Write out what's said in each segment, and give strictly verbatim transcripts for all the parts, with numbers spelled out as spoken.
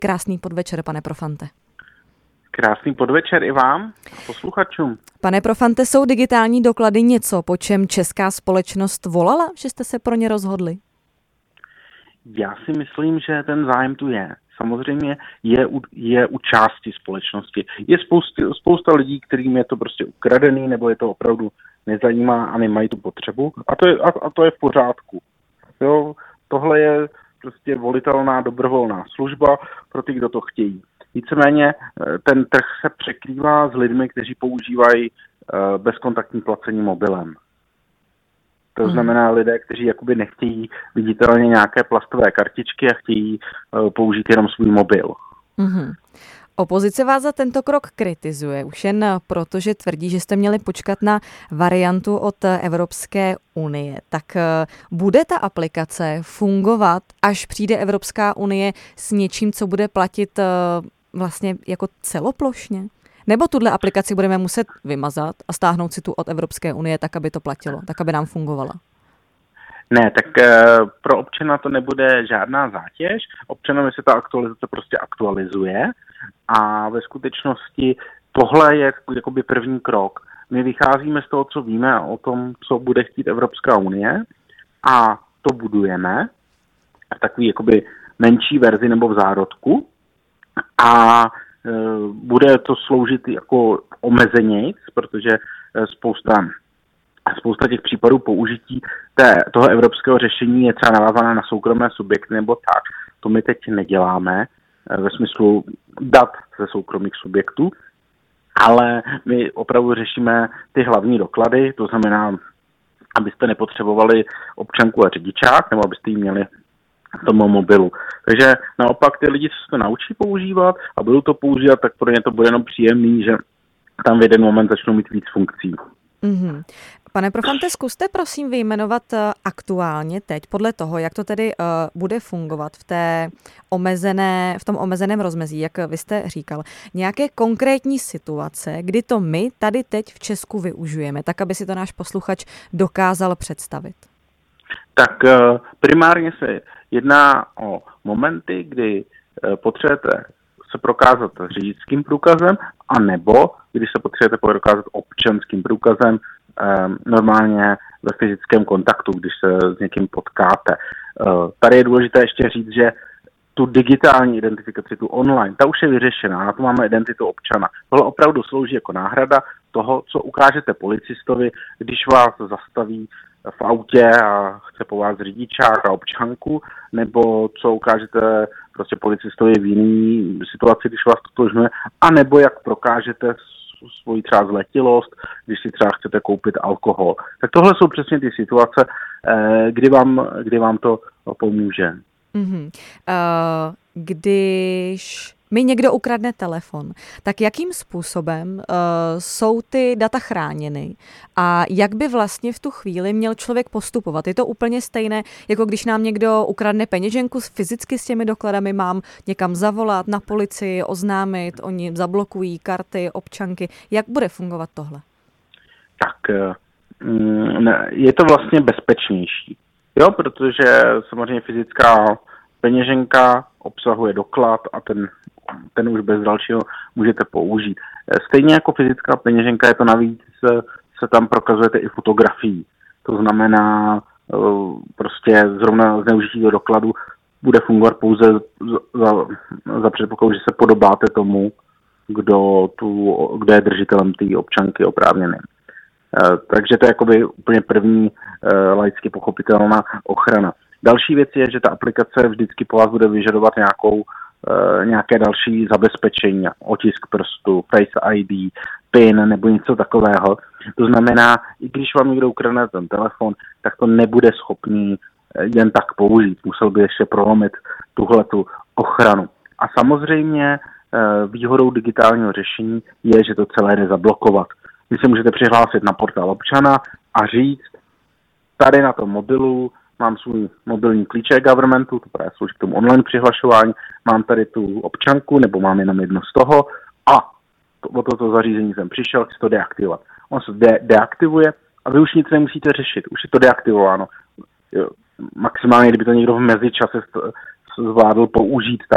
Krásný podvečer, pane Profante. Krásný podvečer i vám a posluchačům. Pane Profante, jsou digitální doklady něco, po čem česká společnost volala, že jste se pro ně rozhodli? Já si myslím, že ten zájem tu je. Samozřejmě je u, je u části společnosti. Je spousty, spousta lidí, kterým je to prostě ukradený, nebo je to opravdu nezajímá a nemají tu potřebu. A to je, a, a to je v pořádku. Jo, tohle je prostě volitelná dobrovolná služba pro ty, kdo to chtějí. Víceméně ten trh se překrývá s lidmi, kteří používají uh, bezkontaktní placení mobilem. To hmm. znamená lidé, kteří jakoby nechtějí viditelně nějaké plastové kartičky a chtějí uh, použít jenom svůj mobil. Hmm. Opozice vás za tento krok kritizuje, už jen proto, že tvrdí, že jste měli počkat na variantu od Evropské unie. Tak bude ta aplikace fungovat, až přijde Evropská unie s něčím, co bude platit vlastně jako celoplošně? Nebo tuhle aplikaci budeme muset vymazat a stáhnout si tu od Evropské unie tak, aby to platilo, tak, aby nám fungovala? Ne, tak pro občana to nebude žádná zátěž. Občanovi se ta aktualizace prostě aktualizuje a ve skutečnosti tohle je jakoby první krok. My vycházíme z toho, co víme o tom, co bude chtít Evropská unie a to budujeme v takový jakoby menší verzi nebo v zárodku a e, bude to sloužit jako omezenějc, protože spousta Spousta těch případů použití té, toho evropského řešení je třeba navázaná na soukromé subjekty nebo tak. To my teď neděláme ve smyslu dat ze soukromých subjektů, ale my opravdu řešíme ty hlavní doklady, to znamená, abyste nepotřebovali občanku a řidičák, nebo abyste ji měli v tom mobilu. Takže naopak ty lidi, co se to naučí používat a budou to používat, tak pro ně to bude jenom příjemný, že tam v jeden moment začnou mít víc funkcí. Mm-hmm. Pane Profante, zkuste prosím vyjmenovat aktuálně teď, podle toho, jak to tedy uh, bude fungovat v, té omezené, v tom omezeném rozmezí, jak vy jste říkal, nějaké konkrétní situace, kdy to my tady teď v Česku využijeme, tak aby si to náš posluchač dokázal představit. Tak uh, primárně se jedná o momenty, kdy uh, potřebujete se prokázat řidičským průkazem, anebo když se potřebujete prokázat občanským průkazem, um, normálně ve fyzickém kontaktu, když se s někým potkáte. Uh, tady je důležité ještě říct, že tu digitální identifikaci, tu online, ta už je vyřešená, na to máme identitu občana. Tohle opravdu slouží jako náhrada toho, co ukážete policistovi, když vás zastaví v autě a chce po vás řidičák a občanku, nebo co ukážete prostě policistovi v jiný situaci, když vás totožňuje, a nebo jak prokážete svoji třeba zletilost, když si třeba chcete koupit alkohol. Tak tohle jsou přesně ty situace, kdy vám, kdy vám to pomůže. Mm-hmm. Uh, když mi někdo ukradne telefon, tak jakým způsobem uh, jsou ty data chráněny a jak by vlastně v tu chvíli měl člověk postupovat? Je to úplně stejné, jako když nám někdo ukradne peněženku, fyzicky s těmi dokladami mám někam zavolat, na policii, oznámit, oni zablokují karty, občanky. Jak bude fungovat tohle? Tak je to vlastně bezpečnější. Jo, protože samozřejmě fyzická peněženka obsahuje doklad a ten, ten už bez dalšího můžete použít. Stejně jako fyzická peněženka je to navíc, se, se tam prokazujete i fotografií. To znamená, prostě zrovna zneužití do dokladu bude fungovat pouze za, za předpokladu, že se podobáte tomu, kdo, tu, kdo je držitelem té občanky oprávněný. Takže to je jakoby úplně první laicky pochopitelná ochrana. Další věc je, že ta aplikace vždycky po vás bude vyžadovat nějakou, e, nějaké další zabezpečení, otisk prstu, Face I D, PIN nebo něco takového. To znamená, i když vám někdo ukradne ten telefon, tak to nebude schopný jen tak použít. Musel by ještě prolomit tuhletu ochranu. A samozřejmě e, výhodou digitálního řešení je, že to celé jde zablokovat. Vy se můžete přihlásit na portál občana a říct, tady na tom mobilu mám svůj mobilní klíče governmentu, to právě slouží k tomu online přihlašování, mám tady tu občanku, nebo mám jenom jedno z toho a to, o toto zařízení jsem přišel, chci to deaktivovat. On se de- deaktivuje a vy už nic nemusíte řešit, už je to deaktivováno. Jo, maximálně, kdyby to někdo v mezičase zvládl použít, tak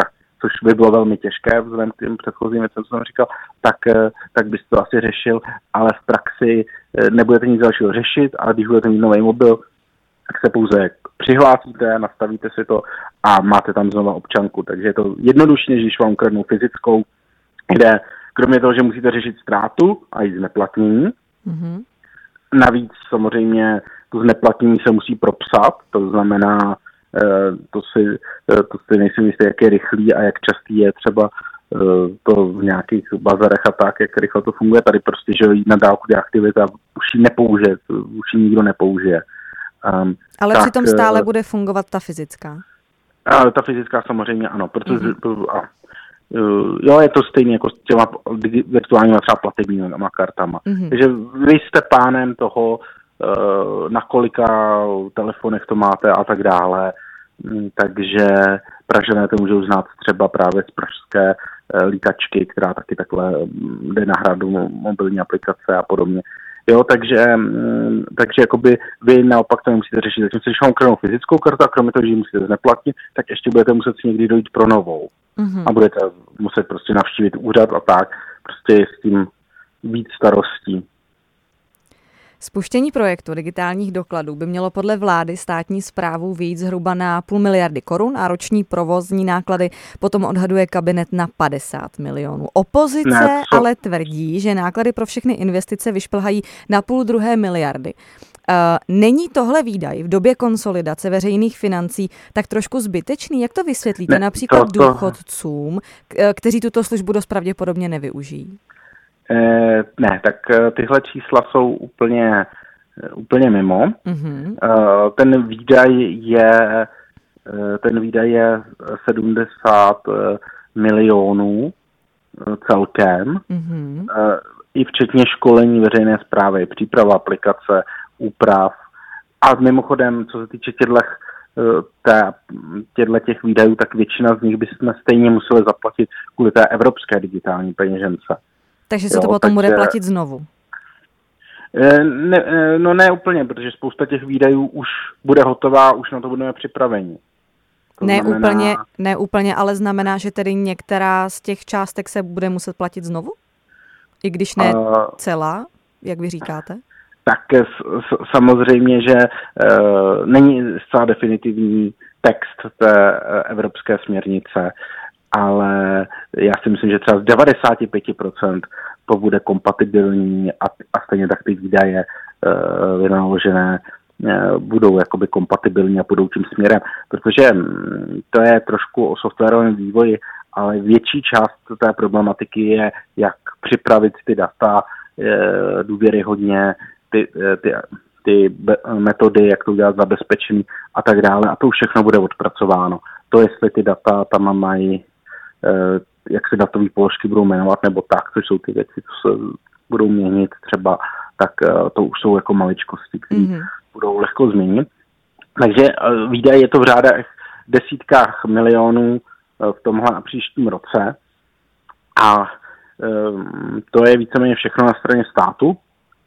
což by bylo velmi těžké vzhledem k těm předchozím věcem, co jsem říkal, tak, tak byste to asi řešil, ale v praxi nebudete nic dalšího řešit, ale když budete mít nový mobil, tak se pouze přihlásíte, nastavíte si to a máte tam znova občanku. Takže je to jednodušší, než když vám ukradnou fyzickou, kde kromě toho, že musíte řešit ztrátu a i zneplatnění, mm-hmm. navíc samozřejmě to zneplatnění se musí propsat, to znamená, to si, to si nejsem jistý, jak je rychlý a jak častý je třeba to v nějakých bazarech a tak, jak rychle to funguje. Tady prostě, že jít na dálku deaktivita už ji nepoužije, už ji nikdo nepoužije. Um, Ale tak, přitom stále bude fungovat ta fyzická. Ale ta fyzická samozřejmě ano, protože mm-hmm. a, jo, je to stejně jako s těma virtuálníma třeba platebníma kartama. Mm-hmm. Takže vy jste pánem toho, na kolika telefonech to máte a tak dále. Takže Pražané to můžou znát třeba právě z pražské lítačky, která taky takhle jde na hradu mobilní aplikace a podobně. Jo, takže, takže jakoby vy naopak to nemusíte řešit. Zatímco, když vám ukradnou fyzickou kartu a kromě toho, že ji musíte zneplatnit, tak ještě budete muset si někdy dojít pro novou. Mm-hmm. A budete muset prostě navštívit úřad a tak. Prostě je s tím víc starostí. Spuštění projektu digitálních dokladů by mělo podle vlády státní správu vyjít zhruba na půl miliardy korun a roční provozní náklady potom odhaduje kabinet na padesát milionů. Opozice ne, ale tvrdí, že náklady pro všechny investice vyšplhají na půl druhé miliardy. Uh, není tohle výdaj v době konsolidace veřejných financí tak trošku zbytečný? Jak to vysvětlíte ne, například to, to... důchodcům, kteří tuto službu dost pravděpodobně nevyužijí? Eh, ne, tak tyhle čísla jsou úplně, úplně mimo. Mm-hmm. Eh, ten výdaj je ten výdaj je sedmdesát milionů celkem, mm-hmm. eh, i včetně školení veřejné správy, příprava aplikace, úprav. A mimochodem, co se týče těchto těch výdajů, tak většina z nich bychom stejně museli zaplatit kvůli té evropské digitální peněžence. Takže se jo, to potom takže, bude platit znovu? Ne, no ne úplně, protože spousta těch výdajů už bude hotová, už na to budeme připraveni. To ne, znamená, úplně, ne úplně, ale znamená, že tedy některá z těch částek se bude muset platit znovu? I když ne uh, celá, jak vy říkáte? Tak s, samozřejmě, že uh, není zcela definitivní text té uh, evropské směrnice, ale já si myslím, že třeba z devadesát pět procent to bude kompatibilní a, a stejně tak ty výdaje uh, vynaložené uh, budou jakoby kompatibilní a půjdou tím směrem, protože um, to je trošku o softwarovém vývoji, ale větší část té problematiky je, jak připravit ty data uh, důvěryhodně, ty, uh, ty, ty metody, jak to udělat zabezpečený a tak dále, a to už všechno bude odpracováno. To, jestli ty data tam mají, jak se datové položky budou jmenovat, nebo tak, což jsou ty věci, co se budou měnit třeba, tak to už jsou jako maličkosti, které mm-hmm. budou lehko změnit. Takže výdaj je to v řádech desítkách milionů v tomhle a příštím roce a to je víceméně všechno na straně státu.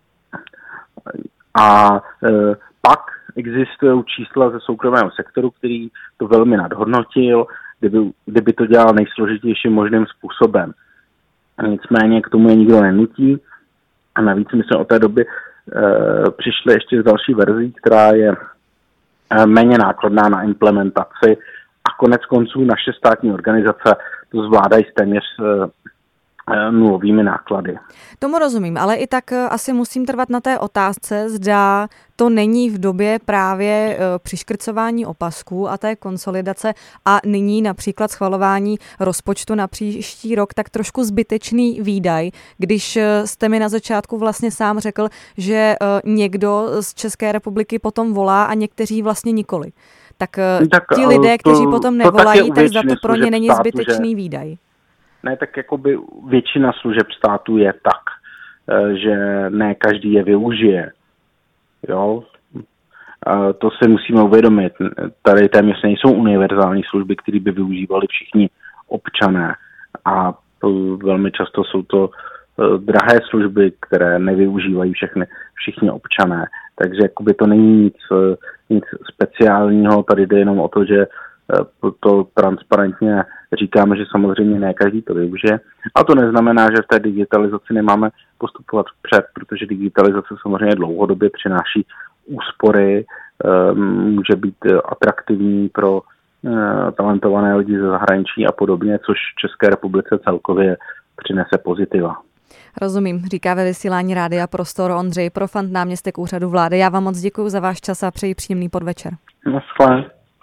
A pak existují čísla ze soukromého sektoru, který to velmi nadhodnotil, kdyby, kdyby to dělal nejsložitějším možným způsobem. Nicméně k tomu je nikdo nenutí a navíc my jsme od té doby e, přišli ještě s další verzí, která je e, méně nákladná na implementaci a konec konců naše státní organizace to zvládají s téměř e, nulovými náklady. Tomu rozumím, ale i tak asi musím trvat na té otázce, zda to není v době právě přiškrcování opasků a té konsolidace a nyní například schvalování rozpočtu na příští rok tak trošku zbytečný výdaj, když jste mi na začátku vlastně sám řekl, že někdo z České republiky potom volá a někteří vlastně nikoli. Tak, tak ti lidé, kteří to, potom nevolají, tak zda to pro ně není státu, zbytečný že... výdaj. Ne, tak jakoby většina služeb státu je tak, že ne každý je využije. Jo? A to si musíme uvědomit. Tady téměř nejsou univerzální služby, které by využívali všichni občané. A to velmi často jsou to drahé služby, které nevyužívají všechny, všichni občané. Takže jakoby to není nic, nic speciálního. Tady jde jenom o to, že to transparentně říkáme, že samozřejmě ne každý to využije. A to neznamená, že v té digitalizaci nemáme postupovat vpřed, protože digitalizace samozřejmě dlouhodobě přináší úspory, může být atraktivní pro talentované lidi ze zahraničí a podobně, což České republice celkově přinese pozitiva. Rozumím, říká ve vysílání Rádia Prostor Ondřej Profant, náměstek úřadu vlády. Já vám moc děkuji za váš čas a přeji příjemný podvečer. Naschle.